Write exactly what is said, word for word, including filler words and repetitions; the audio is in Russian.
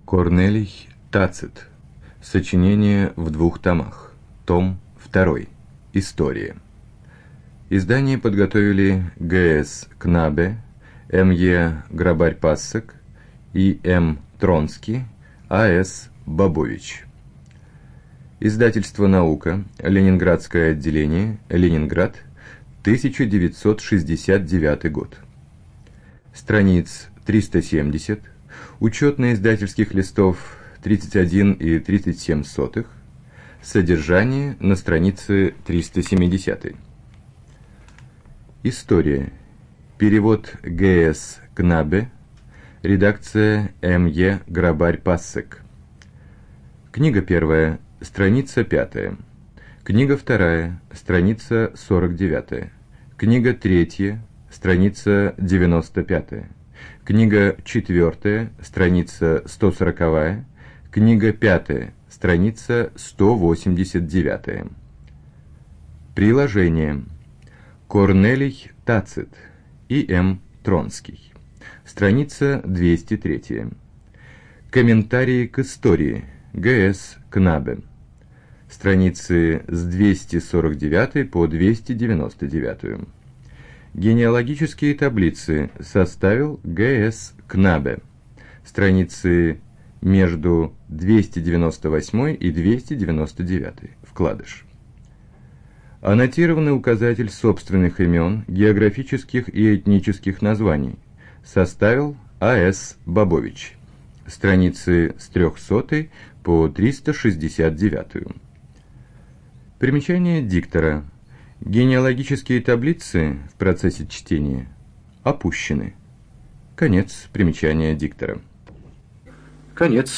Корнелий Тацит. Сочинение в двух томах. Том второй. История. Издание подготовили Г С Кнабе, М Е Грабарь-Пассек и М Тронский, А С Бабович. Издательство «Наука», Ленинградское отделение, Ленинград, тысяча девятьсот шестьдесят девятый год. Страниц триста семьдесят, учетно-издательских листов тридцать один и тридцать семь сотых, содержание на странице триста семидесятой. История. Перевод Г С Кнабе, редакция М Е Грабарь-Пассек. Книга первая, страница пятая. Книга вторая, страница сорок девятая. Книга третья, страница девяносто пятая. Книга четвертая, страница сто сороковая. Книга пятая, страница сто восемьдесят девятая. Приложение. Корнелий Тацит и М Тронский. Страница двести третья. Комментарии к истории. Г С Кнабе. Страницы с двести сорок девятой по двести девяносто девятую. Генеалогические таблицы составил Г С Кнабе. Страницы между двести девяносто восьмой и двести девяносто девятой. Вкладыш. Аннотированный указатель собственных имен, географических и этнических названий составил А С Бабович. Страницы с трехсотой по триста шестьдесят девятую. Примечание диктора. Генеалогические таблицы в процессе чтения опущены. Конец примечания диктора. Конец